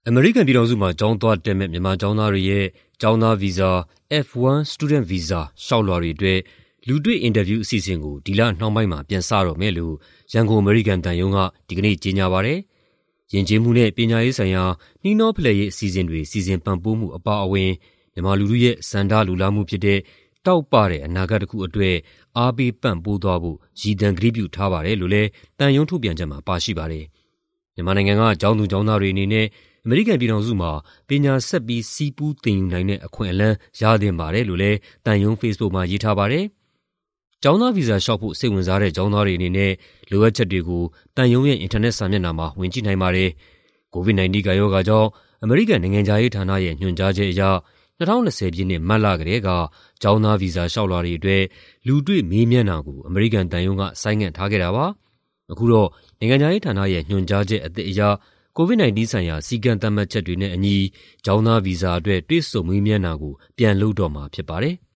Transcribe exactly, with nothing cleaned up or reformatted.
အမေရိကန်ပြည်ထောင်စုမှာကျောင်းသွားတက်မယ့်မြန်မာကျောင်းသားတွေရဲ့ကျောင်းသားဗီဇာ အက်ဖ် ဝမ်း Student Visa လျှောက်လွှာတွေအတွက်လူတွေ့အင်တာဗျူးအစီအစဉ်ကိုဒီလနှောင်းပိုင်းမှာပြန်စတော့မယ်လို့ရန်ကုန်အမေရိကန်သံရုံးကဒီကနေ့ကြေညာပါတယ်။ယဉ်ကျေးမှုနဲ့ပညာရေးဆိုင်ရာနှီးနှောဖလှယ်ရေးအစီအစဉ်တွေစီစဉ်ပံ့ပိုးမှုအပါအဝင်မြန်မာလူထုရဲ့စန္ဒလူလားမှုဖြစ်တဲ့တောက်ပတဲ့အနာဂတ်တစ်ခုအတွက်အားပေးပံ့ပိုးသွားဖို့ရည်တံကတိပြုထားပါတယ်လို့လည်းတန်ယုံထုတ်ပြန်ချက်မှာပါရှိပါတယ်။မြန်မာနိုင်ငံကကျောင်းသူကျောင်းသားတွေအနေနဲ့အမေရိကန်ပြည်ထောင်စုမှာပညာဆက်ပြီးစီးပူးသင်ယူနိုင်တဲ့အခွင့်အလမ်းရသင့်ပါတယ်လို့လည်းတန်ယုံ Facebook မှာရေးထားပါတယ်။ကျောင်းသားဗီဇာလျှောက်ဖို့စိတ်ဝင်စားတဲ့ကျောင်းသားတွေအနေနဲ့လိုအပ်ချက်တွေကိုတန်ယုံရဲ့အင်တာနက်စာမျက်နှာမှာဝင်ကြည့်နိုင်ပါတယ်။ ကိုဗစ် ၁၉ ကပ်ရောဂါကြောင့်အမေရိကန်နိုင်ငံခြားရေးဌာနရဲ့ညွှန်ကြားချက်အရ၂၀၂၀ပြည့်နှစ်မတ်လကတည်းကကျောင်းသားဗီဇာလျှောက်လွှာတွေအတွက်လူတွေ့မေးမြန်းတာကိုအမေရိကန်သံရုံးကဆိုင်းငံ့ထားခဲ့တာပါ။အခုတော့နိုင်ငံခြားရေးဌာနရဲ့ညွှန်ကြားချက်အသစ်အရကိုဗစ် ၁၉ ဆိုင်ရာစည်းကမ်းသတ်မှတ်ချက်တွေနဲ့အညီကျောင်းသားဗီဇာအတွက်တွေ့ဆုံမေးမြန်းတာကိုပြန်လုပ်တော့မှာဖြစ်ပါတယ်။